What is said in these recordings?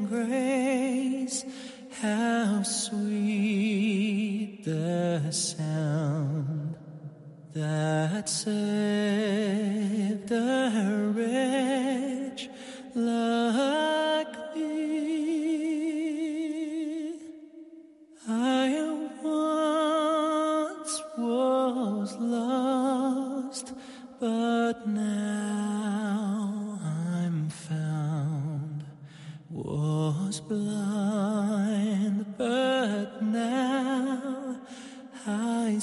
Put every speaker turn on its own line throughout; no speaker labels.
grace, how sweet the sound that saved a wretch like me. I once was lost, but now I'm found. Was blind, but now I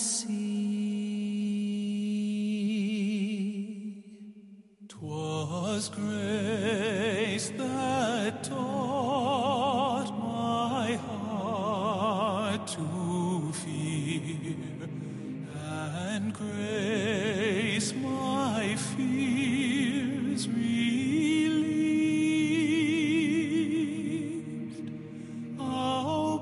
see. 'Twas grace that taught my heart to fear, and grace my fears relieved. How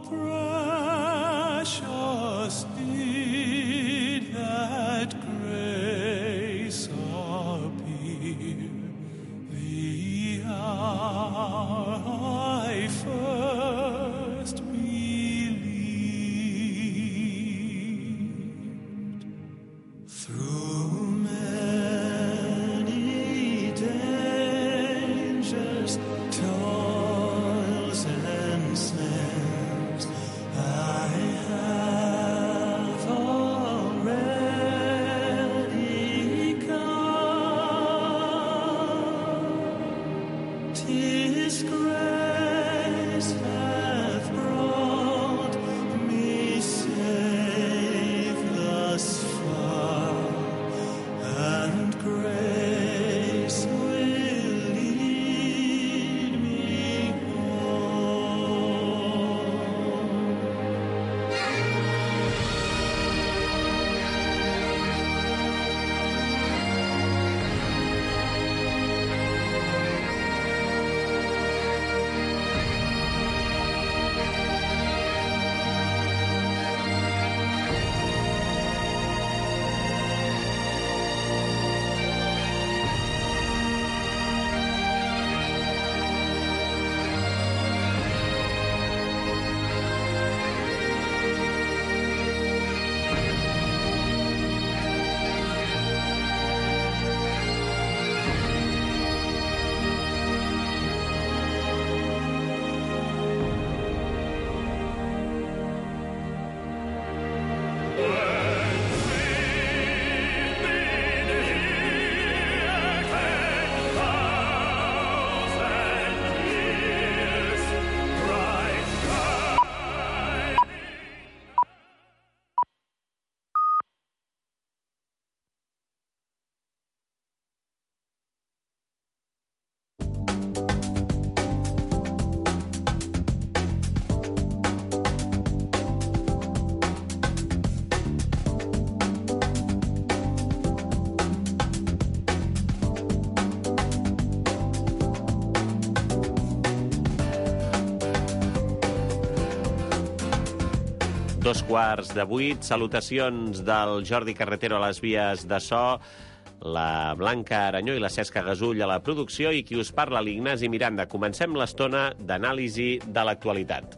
precious did that grace appear the hour I first believed. Through many dangers, toils and snares, I have already come. 'Tis grace hath brought me safe thus far, and grace will lead me home.
Dos quarts de 8, salutacions del Jordi Carretero a les vies de so, la Blanca Aranyó i la Cesca Gasull a la producció i qui us parla, l'Ignasi Miranda. Comencem l'estona d'anàlisi de l'actualitat.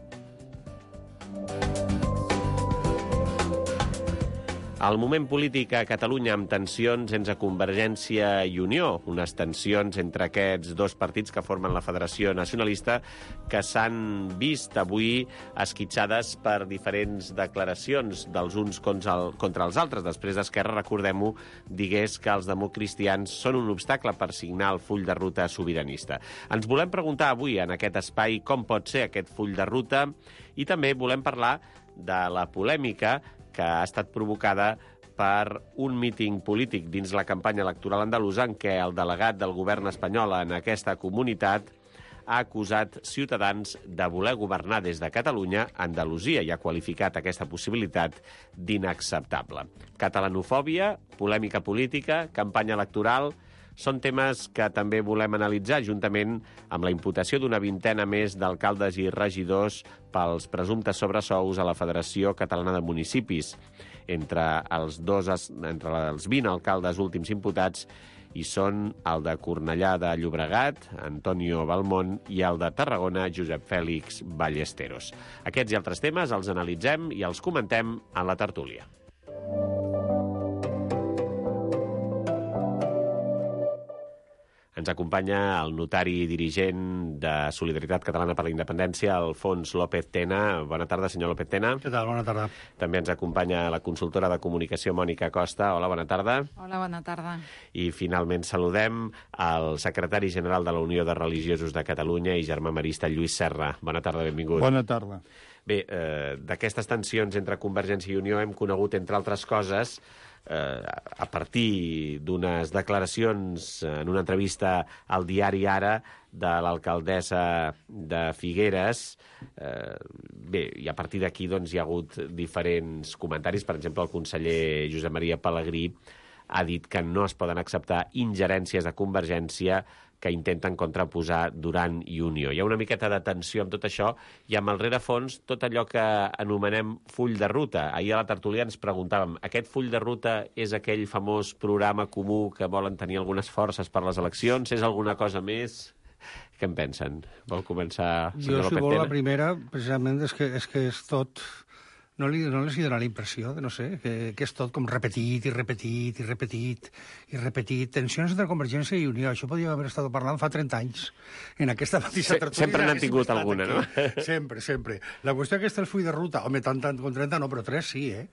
El moment polític a Catalunya amb tensions entre Convergència i Unió, unes tensions entre aquests dos partits que formen la Federació Nacionalista que s'han vist avui esquitxades per diferents declaracions dels uns contra els altres. Després d'Esquerra, recordem-ho, digués que els democristians són un obstacle per signar el full de ruta sobiranista. Ens volem preguntar avui en aquest espai com pot ser aquest full de ruta i també volem parlar de la polèmica que ha estat provocada per un míting polític dins la campanya electoral andalusa en què el delegat del govern espanyol en aquesta comunitat ha acusat Ciutadans de voler governar des de Catalunya a Andalusia i ha qualificat aquesta possibilitat d'inacceptable. Catalanofòbia, polèmica política, campanya electoral, són temes que també volem analitzar juntament amb la imputació d'una vintena més d'alcaldes i regidors pels presumptes sobresous a la Federació Catalana de Municipis. Entre els 20 alcaldes últims imputats i són el de Cornellà de Llobregat, Antonio Balmont, i el de Tarragona, Josep Fèlix Ballesteros. Aquests i altres temes els analitzem i els comentem en la tertúlia. Ens acompanya el notari dirigent de Solidaritat Catalana per la Independència, Alfons López Tena. Bona tarda, senyor López Tena.
Què tal? Bona tarda.
També ens acompanya la consultora de comunicació Mònica Costa. Hola, bona tarda.
Hola, bona tarda.
I finalment saludem el secretari general de la Unió de Religiosos de Catalunya i germà marista Lluís Serra. Bona tarda, benvingut.
Bona tarda.
Bé, d'aquestes tensions entre Convergència i Unió hem conegut, entre altres coses, a partir d'unes declaracions en una entrevista al diari Ara de l'alcaldessa de Figueres. Bé, i a partir d'aquí doncs, hi ha hagut diferents comentaris. Per exemple, el conseller Josep Maria Pelegrí ha dit que no es poden acceptar ingerències de Convergència que intenten contraposar Duran i Unió. Hi ha una miqueta de tensió amb tot això i amb el rerefons tot allò que anomenem full de ruta. Ahir a la tertúlia ens preguntàvem, aquest full de ruta és aquell famós programa comú que volen tenir algunes forces per les eleccions? És alguna cosa més? Què en pensen? Vol començar, senyor López Tena?
Jo, si vol, la primera, precisament, és que és tot... No les dona la impressió, no sé, que és tot com repetit i repetit i repetit i repetit. Tensions entre Convergència i Unió. Això podíem haver estat parlant fa 30 anys. En aquesta mateixa tertúlia...
Sempre n'han tingut alguna, no?
Sempre, sempre. La qüestió que el full de ruta, home, tant com 30 no, però 3 sí, eh?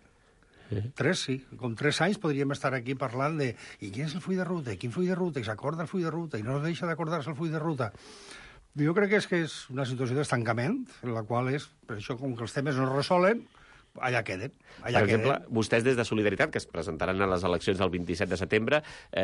3 sí. Com 3 anys podríem estar aquí parlant de i quin és el full de ruta, i quin full de ruta, i s'acorda el full de ruta, i no deixa d'acordar-se el full de ruta. Jo crec que és una situació d'estancament, en la qual és, per això, com que els temes no es resolen, allà queden.
Per exemple, vostès des de Solidaritat, que es presentaran a les eleccions del 27 de setembre,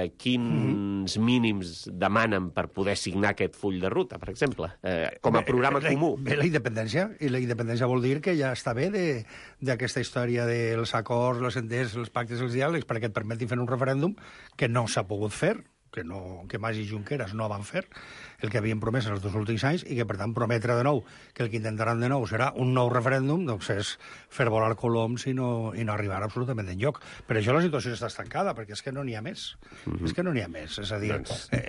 quins mínims demanen per poder signar aquest full de ruta, per exemple, com a programa comú?
Bé, la independència, i la independència vol dir que ja està bé d'aquesta història dels acords, les enteses, els pactes, els diàlegs, perquè et permetin fer un referèndum que no s'ha pogut fer, que Mas i Junqueras no van fer el que havien promès en els 2 últims anys i que, per tant, prometre de nou que el que intentaran de nou serà un nou referèndum, doncs és fer volar coloms i no arribar absolutament enlloc. Per això la situació està estancada, perquè és que no n'hi ha més. És que no n'hi ha més. És a dir,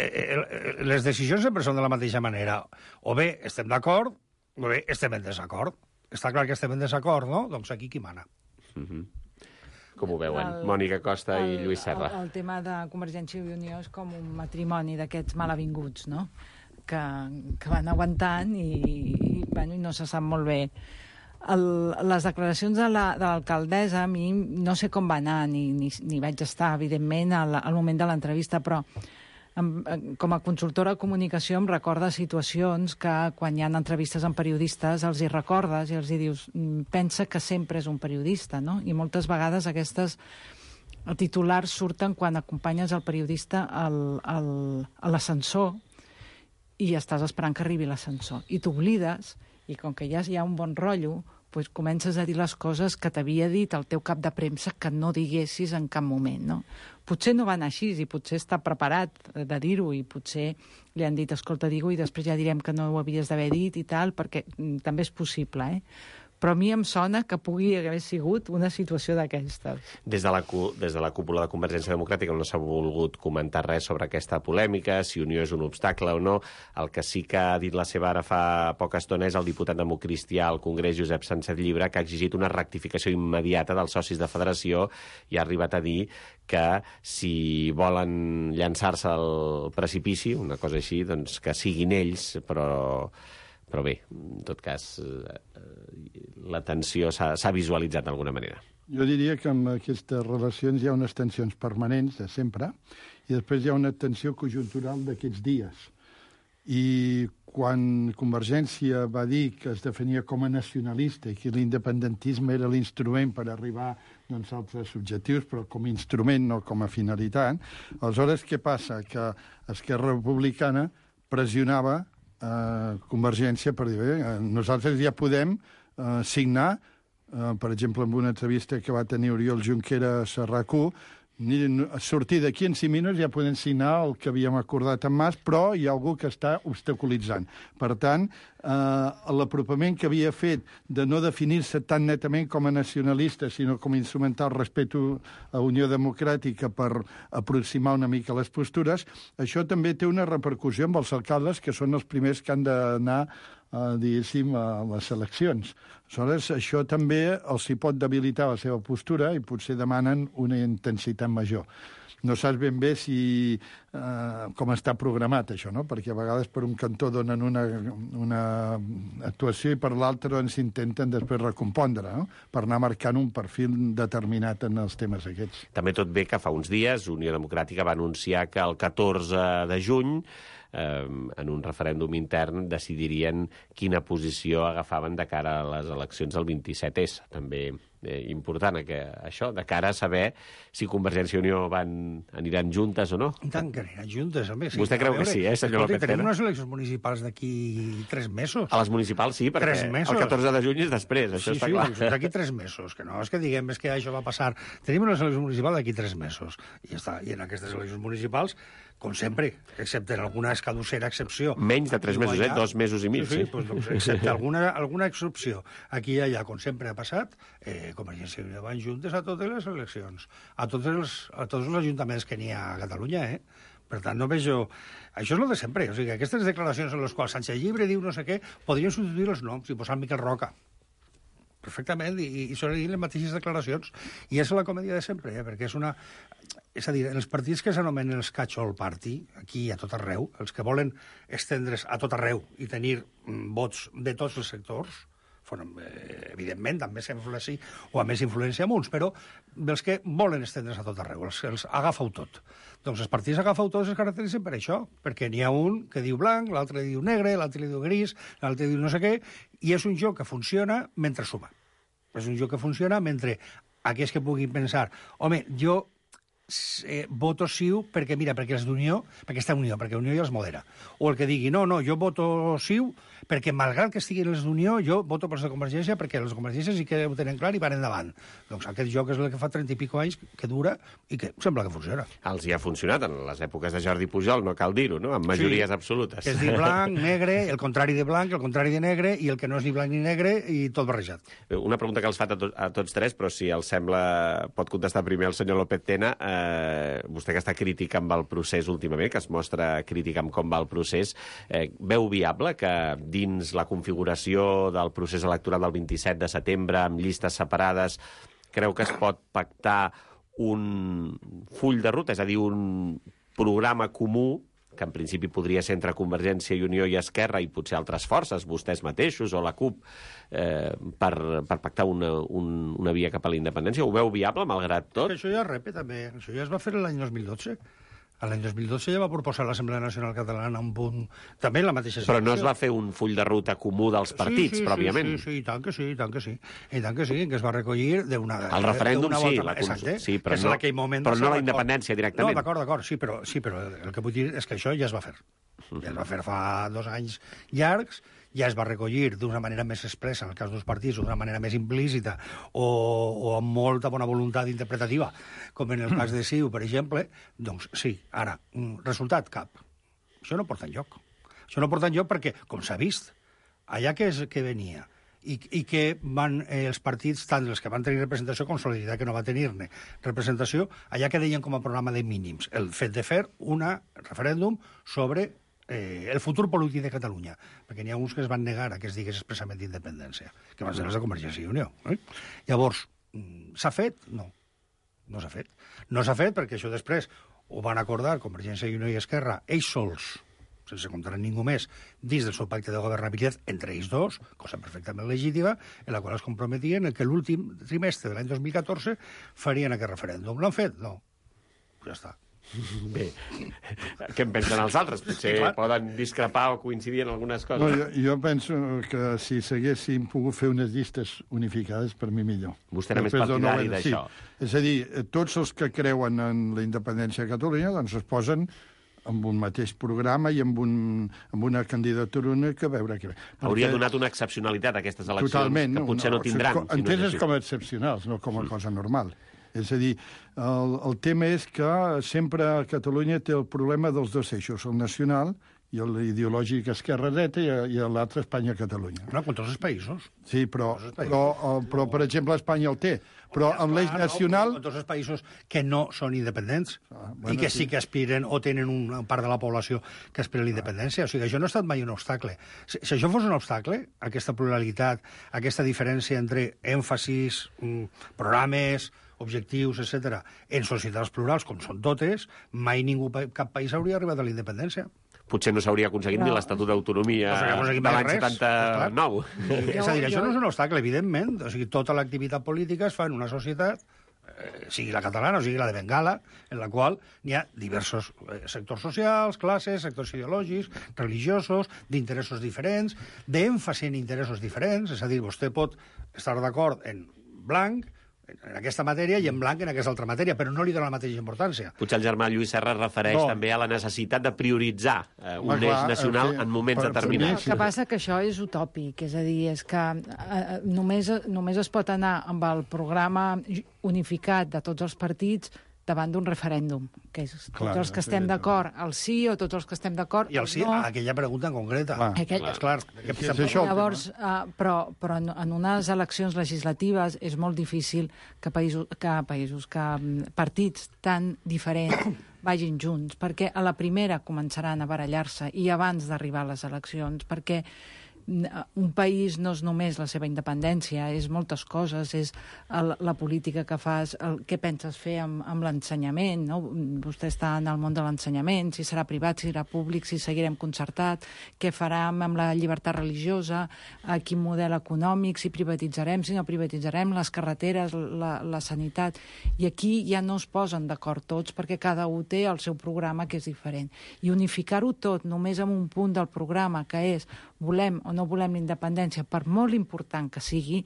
les decisions sempre són de la mateixa manera. O bé estem d'acord, o bé estem en desacord. Està clar que estem en desacord, no? Doncs aquí qui mana.
Com ho veuen? Mònica Costa i Lluís Serra.
El tema de Convergència i Unió és com un matrimoni d'aquests malavinguts, no? Que van aguantant i no se sap molt bé. Les declaracions de l'alcaldessa, a mi no sé com va anar, ni vaig estar, evidentment, al moment de l'entrevista, però com a consultora de comunicació em recorda situacions que quan hi ha entrevistes amb periodistes els hi recordes i els hi dius pensa que sempre és un periodista, no? I moltes vegades aquestes titulars surten quan acompanyes el periodista a l'ascensor i estàs esperant que arribi l'ascensor. I t'oblides, i com que ja hi ha un bon rotllo, doncs comences a dir les coses que t'havia dit el teu cap de premsa que no diguessis en cap moment, no? Potser no va anar així i potser està preparat de dir-ho i potser li han dit, escolta, digue-ho i després ja direm que no ho havies d'haver dit i tal, perquè també és possible, Però a mi em sona que pugui haver sigut una situació d'aquestes.
Des de la cúpula de Convergència Democràtica no s'ha volgut comentar res sobre aquesta polèmica, si Unió és un obstacle o no. El que sí que ha dit la seva ara fa poca estona és el diputat democristià al Congrés, Josep Sánchez Llibre, que ha exigit una rectificació immediata dels socis de federació i ha arribat a dir que si volen llançar-se al precipici, una cosa així, doncs que siguin ells, però bé, en tot cas, la tensió s'ha visualitzat d'alguna manera.
Jo diria que en aquestes relacions hi ha unes tensions permanents de sempre i després hi ha una tensió conjuntural d'aquests dies. I quan Convergència va dir que es definia com a nacionalista i que l'independentisme era l'instrument per arribar a altres objectius, però com a instrument, no com a finalitat, aleshores què passa? Que Esquerra Republicana pressionava Convergència per dir, nosaltres ja podem signar, per exemple, en una entrevista que va tenir Oriol Junqueras a RAC1, sortir d'aquí en 5 minuts ja podem signar el que havíem acordat amb Mas, però hi ha algú que està obstaculitzant. Per tant, l'apropament que havia fet de no definir-se tan netament com a nacionalista, sinó com a instrumental respecte a Unió Democràtica per aproximar una mica les postures, això també té una repercussió amb els alcaldes, que són els primers que han d'anar diguéssim, a les eleccions. Aleshores, això també els hi pot debilitar la seva postura i potser demanen una intensitat major. No saps ben bé com està programat això, no? Perquè a vegades per un cantó donen una actuació i per l'altre ens intenten després recompondre, no? Per anar marcant un perfil determinat en els temes aquests.
També tot bé que fa uns dies Unió Democràtica va anunciar que el 14 de juny en un referèndum intern decidirien quina posició agafaven de cara a les eleccions del 27S. També important això, de cara a saber si Convergència i Unió aniran juntes o no.
I tant que aniran juntes, home. Sí.
Vostè creu que sí, senyor López Tena?
Tenim unes eleccions municipals d'aquí 3 mesos.
A les municipals sí, perquè el 14 de juny és després, això està clar.
Sí, d'aquí 3 mesos, que no és que diguem és que això va passar. Tenim unes eleccions municipals d'aquí 3 mesos. I ja està. I en aquestes eleccions municipals, com sempre, excepte en alguna escaducera excepció...
Menys de 3 mesos, 2 mesos i mig.
Sí, doncs, excepte alguna excepció. Aquí i allà, com sempre ha passat, Convergència i Unió van juntes a totes les eleccions, a tots els ajuntaments que n'hi ha a Catalunya, Per tant, no vejo... Això és el de sempre. O sigui, aquestes declaracions en les quals Sánchez Llibre diu no sé què, podrien substituir els noms i posar Miquel Roca. Perfectament, i són les mateixes declaracions. I és la comèdia de sempre, perquè és una... És a dir, els partits que s'anomenen els catch-all party, aquí i a tot arreu, els que volen estendre's a tot arreu i tenir vots de tots els sectors, evidentment, també s'influència o a més influència amb uns, però dels que volen estendre's a tot arreu, els agafa-ho tot. Doncs els partits agafa-ho tot es caracteritzen per això, perquè n'hi ha un que diu blanc, l'altre diu negre, l'altre diu gris, l'altre diu no sé què, i és un joc que funciona mentre suma. És un joc que funciona mentre aquells que puguin pensar, home, jo voto siu perquè, mira, perquè és d'Unió, perquè està Unió, perquè Unió ja els modera. O el que digui, no, jo voto siu perquè, malgrat que estiguin els d'Unió, jo voto per els de Convergència perquè els de Convergència sí que ho tenen clar i van endavant. Doncs aquest joc és el que fa 30 i pico anys que dura i que sembla que funciona.
Els hi ha funcionat en les èpoques de Jordi Pujol, no cal dir-ho, no? Amb majories absolutes.
Que és dir blanc, negre, el contrari de blanc, el contrari de negre i el que no és ni blanc ni negre i tot barrejat.
Una pregunta que els fa a tots tres, però si els sembla pot contestar primer el senyor López Tena. Vostè que està crític amb el procés últimament, que es mostra crític amb com va el procés, veu viable que dins la configuració del procés electoral del 27 de setembre, amb llistes separades, creu que es pot pactar un full de ruta, és a dir, un programa comú, que en principi podria ser entre Convergència i Unió i Esquerra i potser altres forces, vostès mateixos o la CUP, per pactar una via cap a la independència? Ho veu viable, malgrat tot?
Això ja es també. Això ja es va fer l'any 2012. L'any 2012 ja va proposar l'Assemblea Nacional Catalana un punt... També la mateixa situació.
Però no es va fer un full de ruta comú dels partits, pròpiament?
Sí, i tant que sí, i tant que sí. I tant que sí, que es va recollir d'una...
El referèndum sí,
sí, però
no la independència directament.
No, d'acord, sí, però el que vull dir és que això ja es va fer. Ja es va fer fa 2 anys llargs, ja es va recollir d'una manera més expressa, en el cas dels partits, d'una manera més implícita o amb molta bona voluntat interpretativa, com en el cas de CiU, per exemple, doncs sí, ara, resultat cap. Això no porta enlloc. Això no porta enlloc perquè, com s'ha vist, allà que venia i que van els partits, tant els que van tenir representació com Solidaritat, que no va tenir-ne representació, allà que deien com a programa de mínims el fet de fer un referèndum sobre el futur polític de Catalunya, perquè n'hi ha uns que es van negar a que es digués expressament d'independència, que van ser els de Convergència i Unió. Llavors, s'ha fet? No. No s'ha fet. No s'ha fet perquè això després ho van acordar Convergència i Unió i Esquerra, ells sols, sense comptar amb ningú més, dins del seu pacte de governabilitat entre ells dos, cosa perfectament legítima, en la qual es comprometien que l'últim trimestre de l'any 2014 farien aquest referèndum. L'han fet? No. Ja està.
Bé, què en pensen els altres? Potser poden discrepar o coincidir en algunes coses.
No, jo penso que si s'haguessin pogut fer unes llistes unificades, per mi millor.
Vostè era més partidari d'això.
Sí. És a dir, tots els que creuen en la independència de Catalunya doncs es posen amb un mateix programa i amb una candidatura única a veure què...
Hauria donat una excepcionalitat a aquestes eleccions, que potser no tindran.
Enteses com a excepcionals, no com a cosa normal. És a dir, el tema és que sempre Catalunya té el problema dels dos eixos, el nacional i l'ideològic esquerra-dreta i l'altre Espanya-Catalunya.
No, com tots els països.
Sí, però, per exemple, Espanya el té. Però amb l'eix nacional...
Com tots els països que no són independents i que sí que aspiren o tenen una part de la població que aspira a la independència. O sigui, això no ha estat mai un obstacle. Si això fos un obstacle, aquesta pluralitat, aquesta diferència entre èmfasis, programes, objectius, etc., en societats plurals, com són totes, mai ningú, cap país hauria arribat a la independència.
Potser no s'hauria aconseguit ni l'Estatut d'Autonomia de l'any 79.
És a dir, això no és un obstacle, evidentment. O sigui, tota l'activitat política es fa en una societat, sigui la catalana o sigui la de Bengala, en la qual hi ha diversos sectors socials, classes, sectors ideològics, religiosos, d'interessos diferents, d'èmfasi en interessos diferents. És a dir, vostè pot estar d'acord en blanc, en aquesta matèria, i en blanc en aquesta altra matèria, però no li dona la mateixa importància.
Potser el germà Lluís Serra es refereix també a la necessitat de prioritzar un eix nacional en moments determinats.
El que passa que això és utòpic, és a dir, és que només es pot anar amb el programa unificat de tots els partits davant d'un referèndum, que és tots els que estem d'acord al sí o tots els que estem d'acord
i el sí
no.
a aquella pregunta en concreta.
Clar. Llavors, però en unes eleccions legislatives és molt difícil que partits tan diferents vagin junts, perquè a la primera començaran a barallar-se i abans d'arribar a les eleccions, perquè un país no és només la seva independència, és moltes coses, és la política que fas, què penses fer amb l'ensenyament, no? Vostè està en el món de l'ensenyament, si serà privat, si serà públic, si seguirem concertat, què farem amb la llibertat religiosa, a quin model econòmic, si privatitzarem, si no privatitzarem, les carreteres, la sanitat. I aquí ja no es posen d'acord tots, perquè cada un té el seu programa que és diferent. I unificar-ho tot només amb un punt del programa, que és volem o no volem la independència, per molt important que sigui,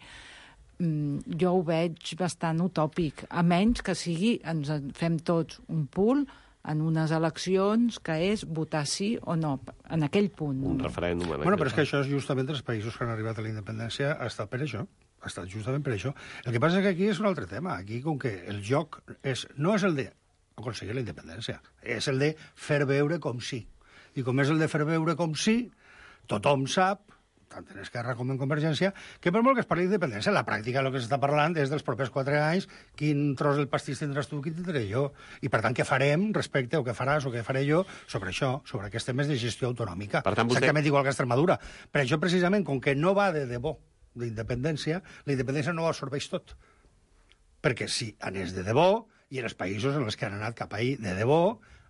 jo ho veig bastant utòpic, a menys que sigui, ens fem tots un pool en unes eleccions que és votar sí o no, en aquell punt.
Un referèndum.
Bueno, però és que això és justament els països que han arribat a la independència ha estat per això. Ha estat justament per això. El que passa és que aquí és un altre tema. Aquí, com que el joc no és el de aconseguir la independència, és el de fer veure com sí. I com és el de fer veure com sí, tothom sap, tant en Esquerra com en Convergència, que per molt que es parli d'independència, en la pràctica el que s'està parlant és dels propers 4 anys, quin tros del pastís tindràs tu, quin tindré jo. I, per tant, què farem respecte, o què faràs, o què faré jo, sobre això, sobre aquests temes de gestió autonòmica.
Per tant, vostè...
Exactament igual que Extremadura. Per això, precisament, com que no va de debò d'independència, la independència no ho absorbeix tot. Perquè si anés de debò, i en els països en els que han anat cap ahir de debò,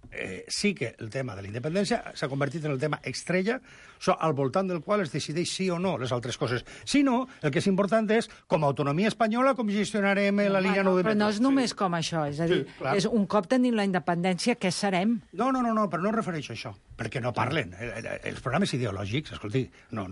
sí que el tema de la independència s'ha convertit en el tema estrella al voltant del qual es decideix sí o no les altres coses. Si no, el que és important és, com a autonomia espanyola, com gestionarem la línia 9 de metro.
Però no és només com això, és a dir, és un cop tenim la independència, què serem?
No, però no em refereixo a això, perquè no parlen. Els programes ideològics, escolti,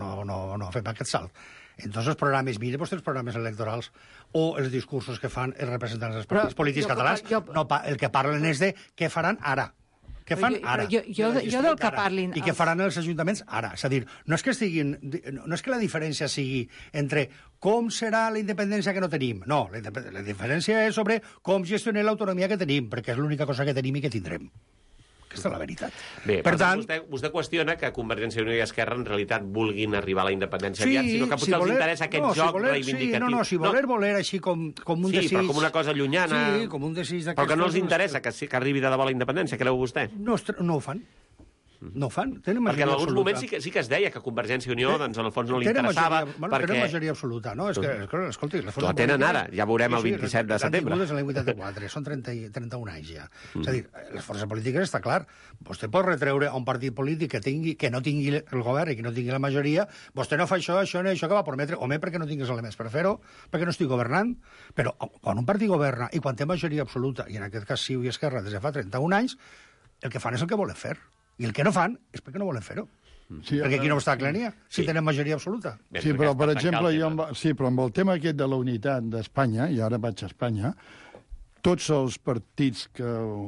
no fem aquest salt. En tots els programes, mire vostè els programes electorals o els discursos que fan els representants dels partits polítics catalans, el que parlen és de què faran ara. Què fan ara?
Jo del que parlin...
I què faran els ajuntaments ara? És a dir, no és que la diferència sigui entre com serà la independència que no tenim. No, la diferència és sobre com gestionem l'autonomia que tenim, perquè és l'única cosa que tenim i que tindrem. Aquesta és la veritat.
Bé, per tant, vostè qüestiona que Convergència i Unió i Esquerra en realitat vulguin arribar a la independència aviat, sinó que potser els interessa aquest joc reivindicatiu.
Si voler així com un desig...
Sí, però com una cosa llunyana...
Sí, com un desig d'aquest...
Però que no els interessa que arribi de debò la independència, creu vostè?
No ho fan. No ho fan, tenen majoria absoluta.
Perquè en alguns moments sí que es deia que Convergència i Unió, doncs, en el fons no li interessava...
Tenen majoria absoluta, no? És que, escolti...
La tenen ara, ja veurem el 27 de setembre.
L'han tingut des de l'any 84, són 31 anys ja. És a dir, les forces polítiques està clar. Vostè pot retreure a un partit polític que no tingui el govern i que no tingui la majoria, vostè no fa això que va prometre, home, perquè no tinguis els elements per fer-ho, perquè no estic governant. Però quan un partit governa i quan té majoria absoluta, i en aquest cas CiU i Esquerra des de fa 31 anys, el que fan és el que volen fer. I el que no fan és perquè no volen fer-ho. Sí, perquè aquí no està clar, si tenen majoria absoluta.
Sí, però, per exemple, però amb el tema aquest de la unitat d'Espanya, i ara vaig a Espanya, tots els partits que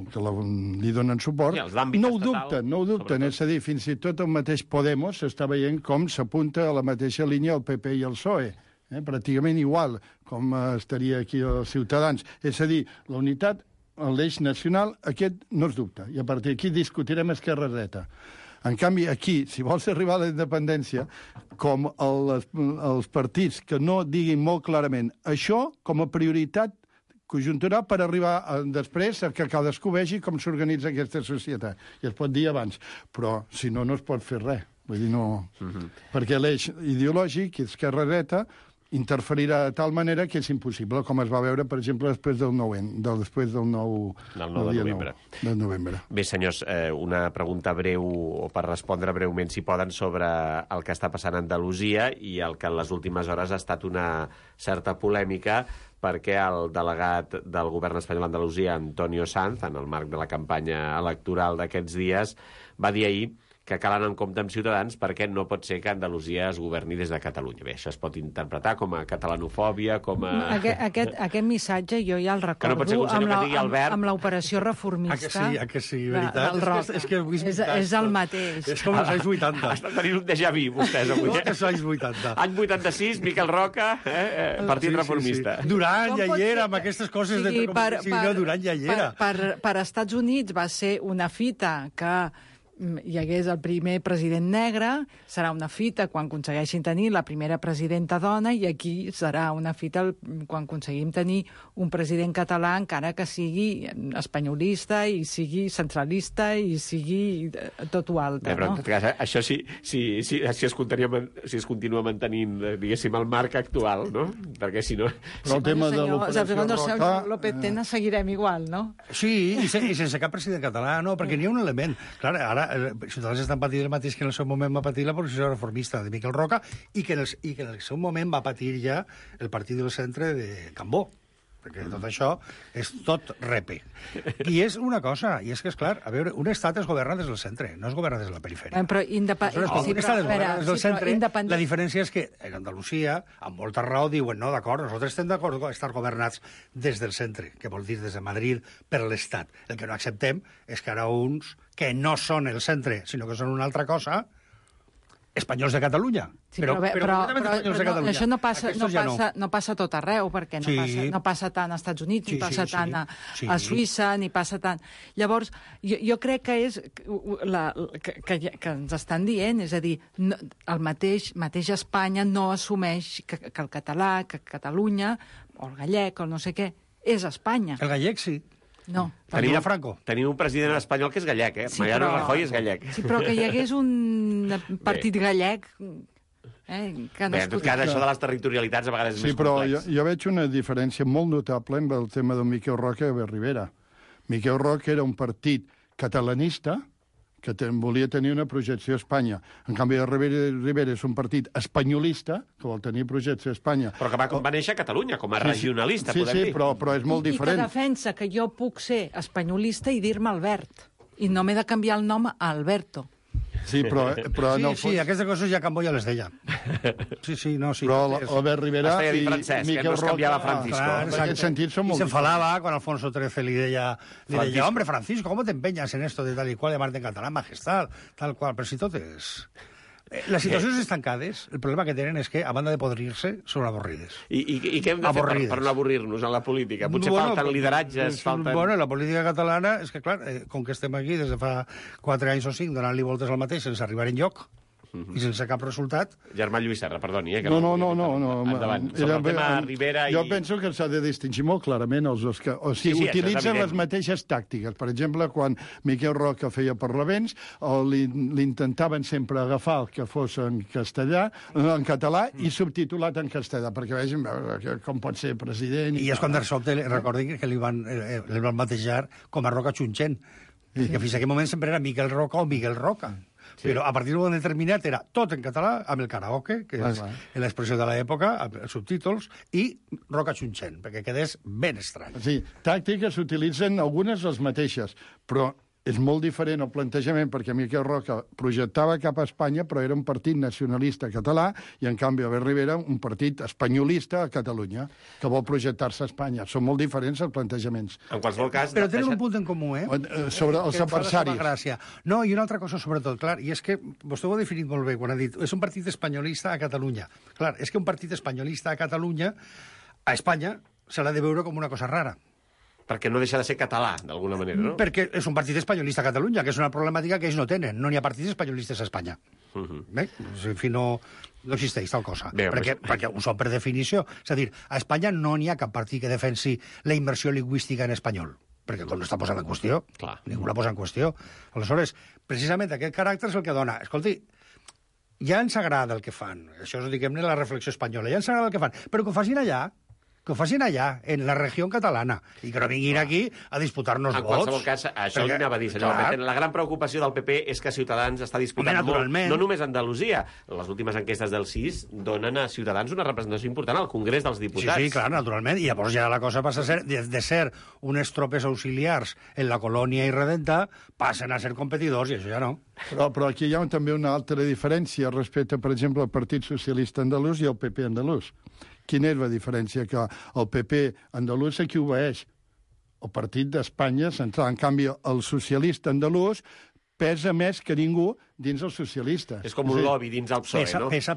li donen suport no ho dubten. És a dir, fins i tot el mateix Podemos s'està veient com s'apunta a la mateixa línia el PP i el PSOE. pràcticament igual com estaria aquí els Ciutadans. És a dir, la unitat, l'eix nacional, aquest no es dubta. I a partir d'aquí discutirem esquerra-dreta. En canvi, aquí, si vols arribar a la independència, com els partits que no diguin molt clarament això com a prioritat conjuntural per arribar després a que cadascú vegi com s'organitza aquesta societat. I es pot dir abans, però si no, no es pot fer res. Vull dir, no... Perquè l'eix ideològic, Esquerra-dreta, interferirà de tal manera que és impossible, com es va veure, per exemple, després del 9 de novembre.
Bé, senyors, una pregunta breu, o per respondre breument, si poden, sobre el que està passant a Andalusia i el que en les últimes hores ha estat una certa polèmica perquè el delegat del govern espanyol a Andalusia, Antonio Sanz, en el marc de la campanya electoral d'aquests dies, va dir ahir que cal anar en compte amb Ciutadans perquè no pot ser que Andalusia es governi des de Catalunya. Bé, això es pot interpretar com a catalanofòbia, com a...
Aquest missatge jo ja el recordo
no
amb l'operació reformista
que sí, veritat.
del Roca.
És que
és el mateix.
És com els anys 80.
Estan tenint un déjà vu, vostès, avui.
Els anys 80.
Any 86, Miquel Roca, Partit Reformista.
Sí. Duran ja hi era, amb aquestes coses de... Duran ja hi era.
Per Estats Units va ser una fita que hi hagués el primer president negre, serà una fita quan aconsegueixin tenir la primera presidenta dona, i aquí serà una fita quan aconseguim tenir un president català, encara que sigui espanyolista i sigui centralista i sigui tot ho altre.
Bé, però en tot cas, això si es continua mantenint, diguéssim, el marc actual, no? Perquè si no...
Però el tema de l'operació Roca...
López Tena seguirem igual, no?
Sí, i sense cap president català, no, perquè n'hi ha un element. Clar, ara Ciutadans estan patint el mateix que en el seu moment va patir la posició reformista de Miquel Roca i que en el seu moment va patir ja el partit del centre de Cambó, perquè tot això és tot repe. I és una cosa, i és que, és clar, a veure, un estat es governa des del centre, no es governa des de la perifèria.
Però
la diferència és que en Andalusia, amb molta raó, diuen, no, d'acord, nosaltres estem d'acord estar governats des del centre, que vol dir des de Madrid per l'Estat. El que no acceptem és que ara uns que no són el centre, sinó que són una altra cosa, espanyols de Catalunya.
Sí, però això no passa tot arreu, perquè no passa tant als Estats Units, ni passa tant a Suïssa, ni passa tant... Llavors, jo crec que és que ens estan dient, és a dir, el mateix Espanya no assumeix que el català, que Catalunya, o el gallec, o no sé què, és Espanya.
El gallec, sí.
No.
Tenim un president espanyol que és gallec, eh? Sí, Mariano Rajoy és gallec.
Sí, però que hi hagués un partit gallec...
Bé, en tot cas, això de les territorialitats a vegades és més complex.
Sí, però jo veig una diferència molt notable amb el tema de Miquel Roca i Albert Rivera. Miquel Roca era un partit catalanista que volia tenir una projecció a Espanya. En canvi, Rivera és un partit espanyolista, que vol tenir projecció a Espanya.
Però que va néixer a Catalunya, com a regionalista, podem dir.
Sí, però és molt diferent.
I que defensa que jo puc ser espanyolista i dir-me Albert. I no m'he de canviar el nom a Alberto.
Sí, però en el fons...
Sí, aquestes coses ja Cambó ja les deia. Sí, no, sí.
Però Albert Rivera
i Miquel Roca... No Francisco.
En aquest sentit són molt...
I s'enfadava quan Alfonso XIII li deia, hombre, Francisco, ¿cómo te empeñas en esto de tal y cual, llamarte en catalán, majestad, tal cual? Però si tot és... Les situacions estancades, el problema que tenen és que, a banda de podrir-se, són avorrides.
I què hem de fer per no avorrir-nos en la política? Potser falten lideratges, falten...
Bueno, la política catalana, és que, clar, com que estem aquí des de fa 4 anys o 5 donant-li voltes al mateix sense arribar enlloc, i sense cap resultat...
Germà Lluís Serra, perdoni.
No.
Endavant. Sobre el tema Rivera i...
Jo penso que s'ha de distingir molt clarament els dos que... O sigui, utilitzen les mateixes tàctiques. Per exemple, quan Miquel Roca feia parlaments, l'intentaven sempre agafar el que fos en castellà, en català, i subtitulat en castellà, perquè vegin com pot ser president...
I és quan de sobte, recordi que li van batejar com a Roca Xunxent, que fins a aquell moment sempre era Miquel Roca o Miguel Roca. Sí. Però a partir d'un moment determinat era tot en català, amb el karaoke, que és l'expressió de l'època, amb els subtítols, i Roca Xunxent, perquè quedés ben estrany.
Sí, tàctiques s'utilitzen algunes les mateixes, però és molt diferent el plantejament, perquè Miquel Roca projectava cap a Espanya, però era un partit nacionalista català, i en canvi Albert Rivera un partit espanyolista a Catalunya, que vol projectar-se a Espanya. Són molt diferents els plantejaments.
En qualsevol cas...
Però tenen un punt en comú,
Sobre els adversaris.
Gràcia. No, i una altra cosa sobretot, clar, i és que vostè ho ha definit molt bé quan ha dit és un partit espanyolista a Catalunya. Clar, és que un partit espanyolista a Catalunya, a Espanya, se l'ha de veure com una cosa rara.
Perquè no deixa de ser català, d'alguna manera, no?
Perquè és un partit espanyolista a Catalunya, que és una problemàtica que ells no tenen. No n'hi ha partits espanyolistes a Espanya. Bé? En fi, no existeix tal cosa.
Bé,
perquè ho són per definició. És a dir, a Espanya no n'hi ha cap partit que defensi la immersió lingüística en espanyol. Perquè com no està posant en qüestió,
Clar.
ningú la posa en qüestió. Aleshores, precisament aquest caràcter és el que dona. Escolti, ja ens agrada el que fan. Això és, diguem-ne, la reflexió espanyola. Ja ens agrada el que fan. Però que ho facin allà. Que ho facin allà, en la regió catalana, i que no vinguin aquí a disputar-nos vots.
En qualsevol cas, això li anava a dir, senyor Albert. La gran preocupació del PP és que Ciutadans està disputant molt, no només a Andalusia. Les últimes enquestes del CIS donen a Ciutadans una representació important al Congrés dels Diputats.
Sí, clar, naturalment. I llavors ja la cosa passa a ser, de ser unes tropes auxiliars en la colònia irredenta, passen a ser competidors, i això ja no.
Però aquí hi ha també una altra diferència respecte, per exemple, al Partit Socialista Andalús i al PP andalús. Quina és la diferència? Que el PP andalús aquí obeeix el Partit d'Espanya central. En canvi, el socialista andalús pesa més que ningú dins els socialistes.
És com un lobby dins el PSOE, no?
Pesa,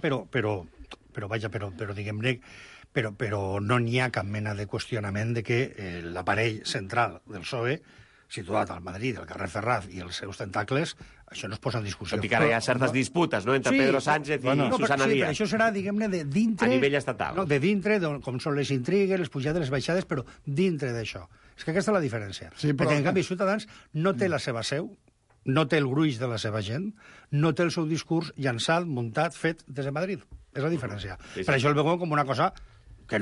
però diguem-ne, però no n'hi ha cap mena de qüestionament de que l'aparell central del PSOE, situat al Madrid, al carrer Ferraz i els seus tentacles, això no es posa en discussió.
Tot i que ara hi ha certes disputes, no?, entre Pedro Sánchez i Susana Díaz.
Això serà, diguem-ne, de dintre...
A nivell estatal.
No, de dintre, com són les intrigues, les pujades, les baixades, però dintre d'això. És que aquesta és la diferència. Sí, però... Perquè, en canvi, Ciutadans no té la seva seu, no té el gruix de la seva gent, no té el seu discurs llançat, muntat, fet des de Madrid. És la diferència. Sí. Per això el veuen com una cosa que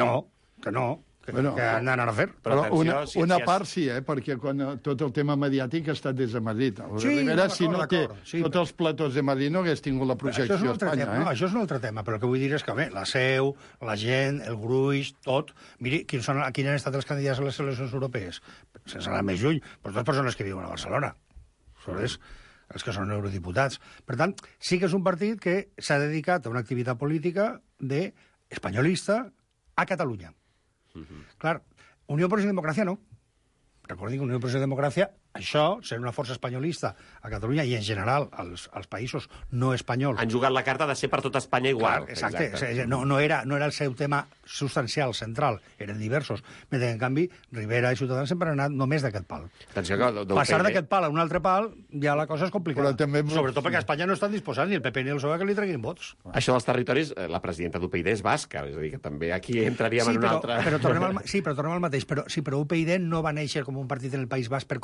han d'anar a fer.
Però una part sí, perquè quan tot el tema mediàtic ha estat des de Madrid. Rivera, si no té tots els platós de Madrid, no hagués tingut la projecció a Espanya.
Això és un altre tema, però el que vull dir és que, la seu, la gent, el gruix, tot... Miri, quins han estat els candidats a les eleccions europees? Sense anar més lluny, però totes persones que viuen a Barcelona. Sobretot els que són eurodiputats. Per tant, sí que és un partit que s'ha dedicat a una activitat política espanyolista a Catalunya. Clar, Unió Progrés i Democràcia no. Recordin que Unió Progrés i Democràcia, això, ser una força espanyolista a Catalunya i en general als països no espanyols...
Han jugat la carta de ser per tot Espanya igual.
Clar, exacte. No era el seu tema substancial, central, eren diversos. Mentre, en canvi, Rivera i Ciutadans sempre han anat només d'aquest pal. Passar d'aquest pal a un altre pal, ja la cosa és complicada. Sobretot perquè a Espanya no estan disposats ni el PP ni el PSOE que li treguin vots.
Això dels territoris, la presidenta d'UPyD és basca, és a dir, que també aquí entraríem en una altra...
Però tornem al mateix. Però UPyD no va néixer com un partit en el País Basc per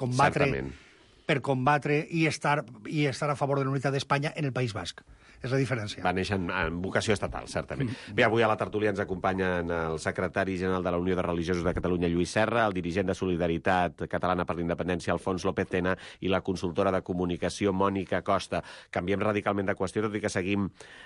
combatre i estar a favor de la unitat d'Espanya en el País Basc. És la diferència.
Va néixer en vocació estatal, certament. Bé, avui a la tertúlia ens acompanyen el secretari general de la Unió de Religiosos de Catalunya, Lluís Serra, el dirigent de Solidaritat Catalana per la Independència, Alfons López Tena, i la consultora de comunicació, Mònica Costa. Canviem radicalment de qüestió, tot i que seguim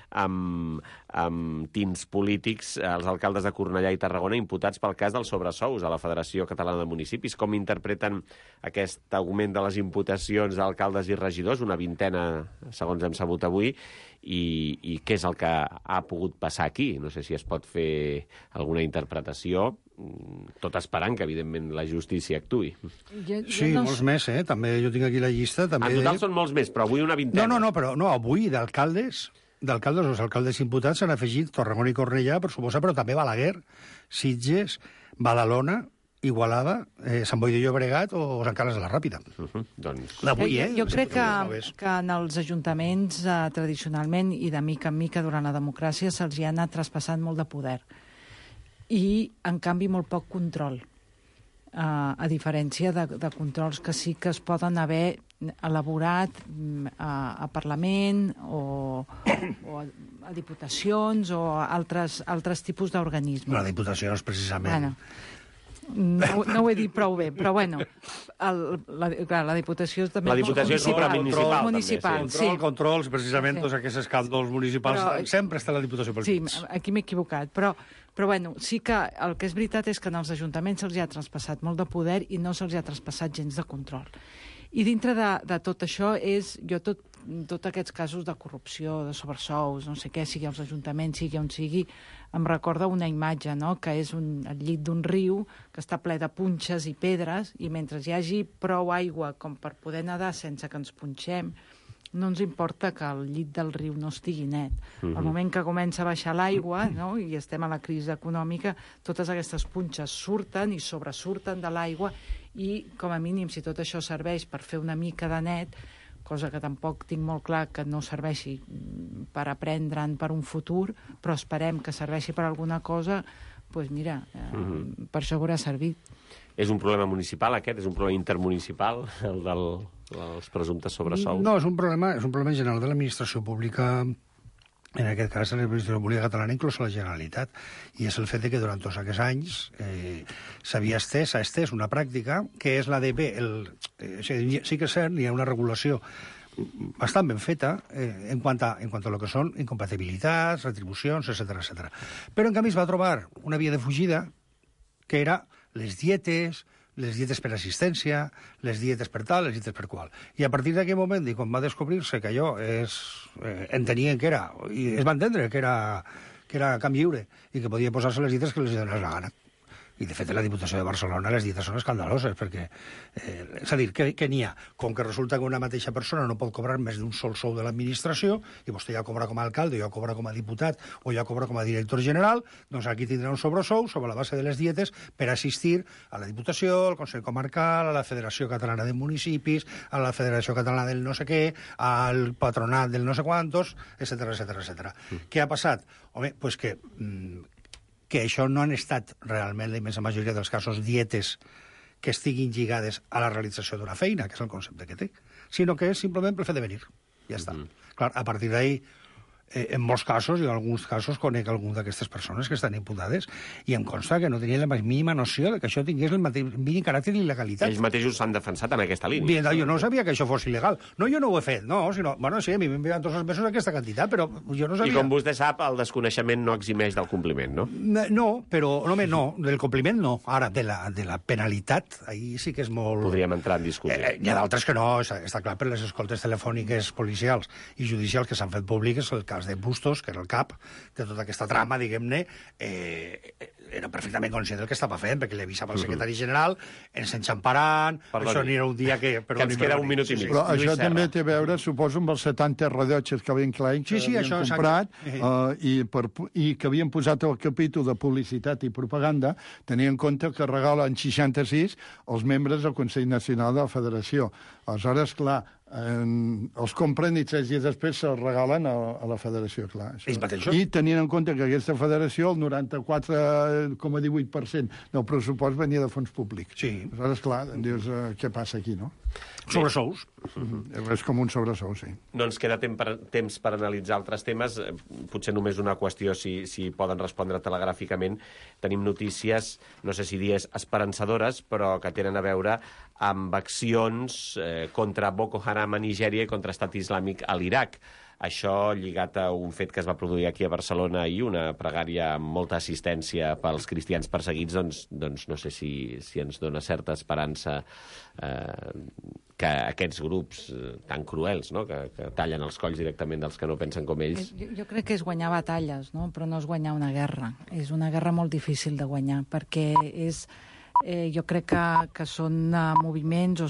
amb tints polítics. Els alcaldes de Cornellà i Tarragona imputats pel cas dels sobresous a la Federació Catalana de Municipis. Com interpreten aquest augment de les imputacions d'alcaldes i regidors, una vintena, segons hem sabut avui, i què és el que ha pogut passar aquí? No sé si es pot fer alguna interpretació, tot esperant que, evidentment, la justícia actuï.
Sí, molts més, també jo tinc aquí la llista.
En total són molts més, però avui una vintena.
No, avui d'alcaldes, els alcaldes imputats s'han afegit Tarragona i Cornellà, per suposar, però també Balaguer, Sitges, Badalona, Igualada, Sant Boi de Llobregat o Sant Carles de la Ràpida. D'avui,
Jo crec que en els ajuntaments, tradicionalment, i de mica en mica durant la democràcia, se'ls hi ha anat traspassant molt de poder. I, en canvi, molt poc control. A diferència de controls que sí que es poden haver elaborat a Parlament o a diputacions o a altres tipus d'organismes.
La diputació és precisament...
No ho he dit prou bé, però bueno, la Diputació és també...
La Diputació és
municipal.
Controls, precisament, tots aquests escàndols municipals, sempre està la Diputació per dins.
Sí, aquí m'he equivocat, però bueno, sí que el que és veritat és que en els ajuntaments se'ls ha traspassat molt de poder i no se'ls ha traspassat gens de control. I dintre de tot això tots aquests casos de corrupció, de sobresous, no sé què, sigui als ajuntaments, sigui on sigui, em recorda una imatge, no?, que és el llit d'un riu que està ple de punxes i pedres, i mentre hi hagi prou aigua com per poder nedar sense que ens punxem, no ens importa que el llit del riu no estigui net. Al moment que comença a baixar l'aigua, no?, i estem a la crisi econòmica, totes aquestes punxes surten i sobresurten de l'aigua, i com a mínim, si tot això serveix per fer una mica de net, cosa que tampoc tinc molt clar que no serveixi per aprendre'n per un futur, però esperem que serveixi per alguna cosa, doncs mira, per això haurà servit.
És un problema municipal, aquest? És un problema intermunicipal, el dels presumptes sobresous?
No, és un problema en general de l'administració pública, en aquest cas l'administració pública catalana, inclús la Generalitat, i és el fet que durant tots aquests anys s'ha estès una pràctica que és la de... Sí que és cert, hi ha una regulació bastant ben feta en quant a lo que són incompatibilitats, retribucions, etc. Però, en canvi, es va trobar una via de fugida que era les dietes per assistència, les dietes per tal, les dietes per qual. I a partir d'aquell moment, i quan va descobrir-se que allò entenien que era, i es va entendre que era camp lliure, i que podia posar-se les dietes que els donés la gana. I, de fet, a la Diputació de Barcelona les dietes són escandaloses, perquè, és a dir, que n'hi ha, com que resulta que una mateixa persona no pot cobrar més d'un sol sou de l'administració, i vostè ja cobra com a alcalde, ja cobra com a diputat, o ja cobra com a director general, doncs aquí tindrà un sobresou sobre la base de les dietes per assistir a la Diputació, al Consell Comarcal, a la Federació Catalana de Municipis, a la Federació Catalana del no sé què, al patronat del no sé quantos, etc. Què ha passat? Home, doncs que això no han estat realment, la immensa majoria dels casos, dietes que estiguin lligades a la realització d'una feina, que és el concepte que té, sinó que és simplement pel fet de venir. Ja està. Clar, a partir d'ahí, en molts casos, i en alguns casos, conec algun d'aquestes persones que estan imputades i em consta que no tenien la més mínima noció de que això tingués el mínim caràcter d'il·legalitat.
Ells mateixos s'han defensat en aquesta línia.
Bien, jo no sabia que això fos il·legal. No, jo no ho he fet, no, sinó... Bueno, sí, a mi m'envien tots els mesos aquesta quantitat, però jo no sabia...
I com vostè sap, el desconeixement no eximeix del compliment, no?
No, però... No, del compliment no. Ara, de la penalitat, ahí sí que és molt...
Podríem entrar en discussió.
Hi ha d'altres que no, està clar, per les escoltes telefòniques policials i judicials que s'han fet públiques, el cas de Bustos, que era el cap de tota aquesta trama, diguem-ne, era perfectament conscient del que estava fent, perquè li avisava al secretari general, ens enxamparant, això n'hi era un dia que...
Que ens queda un minut i mig.
Però això també té a veure, suposo, amb els 70 rellotges que havien Klein, que havien comprat, i que havien posat el capítol de publicitat i propaganda, tenint en compte que regalen 66 els membres del Consell Nacional de la Federació. Aleshores, clar, els compren i 3 dies després se'ls regalen a la federació, clar. I tenint en compte que aquesta federació, el 94,18% del pressupost venia de fons públics.
Sí.
Aleshores, clar, dius, què passa aquí, no?
Sobresous.
És com un sobresou, sí.
No ens queda temps per analitzar altres temes. Potser només una qüestió, si poden respondre telegràficament. Tenim notícies, no sé si dir esperançadores, però que tenen a veure amb accions contra Boko Haram a Nigèria i contra Estat Islàmic a l'Iraq. Això lligat a un fet que es va produir aquí a Barcelona i una pregària amb molta assistència pels cristians perseguits, doncs no sé si ens dona certa esperança que aquests grups tan cruels, no?, que tallen els colls directament dels que no pensen com ells...
Jo crec que és guanyar batalles, no?, però no és guanyar una guerra. És una guerra molt difícil de guanyar, perquè jo crec que són moviments o